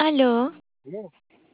Aló, Aló,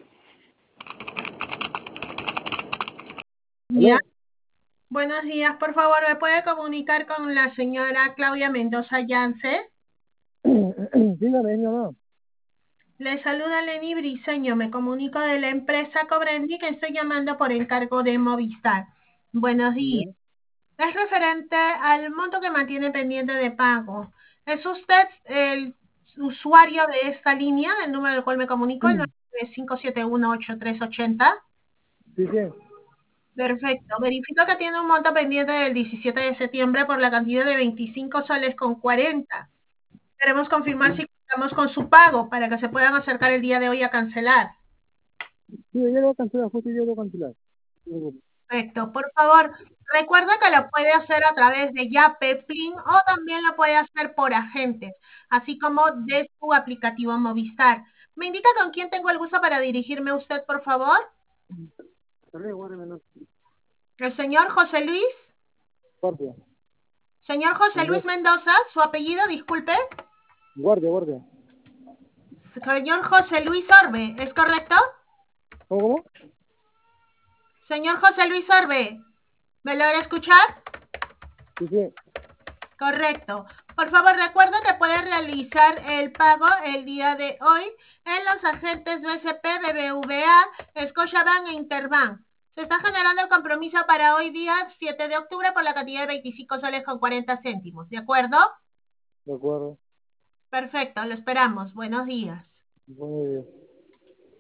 Ya. aló. Buenos días, por favor, ¿me puede comunicar con la señora Claudia Mendoza Yance? Dígame, mi mamá. Le saluda Lenny Briseño, me comunico de la empresa Cobrendi que estoy llamando por encargo de Movistar. Buenos días. Ya. Es referente al monto que mantiene pendiente de pago. ¿Es usted el usuario de esta línea, el número del cual me comunico, el 995718380? Sí, sí. Perfecto. Verifico que tiene un monto pendiente del 17 de septiembre por la cantidad de 25 soles con 40. Queremos confirmar si contamos con su pago para que se puedan acercar el día de hoy a cancelar. Sí, yo lo voy a cancelar, justo yo lo voy a cancelar. No se preocupe. Perfecto. Por favor, recuerda que lo puede hacer a través de Yape, Plin o también lo puede hacer por agentes, así como de su aplicativo Movistar. ¿Me indica con quién tengo el gusto para dirigirme a usted, por favor? Dale, guárdame, no. El señor José Luis. Guardia, Señor José Luis Mendoza. Mendoza, su apellido, disculpe. Guardia, guardia. Señor José Luis Orbe, ¿es correcto? ¿Cómo? Señor José Luis Orbe, ¿me logra escuchar? Sí, sí. Correcto. Por favor, recuerda que puede realizar el pago el día de hoy en los agentes BCP, BBVA, Scotiabank e Interbank. Se está generando el compromiso para hoy día 7 de octubre por la cantidad de 25 soles con 40 céntimos. ¿De acuerdo? De acuerdo. Perfecto, lo esperamos. Buenos días. Buenos días.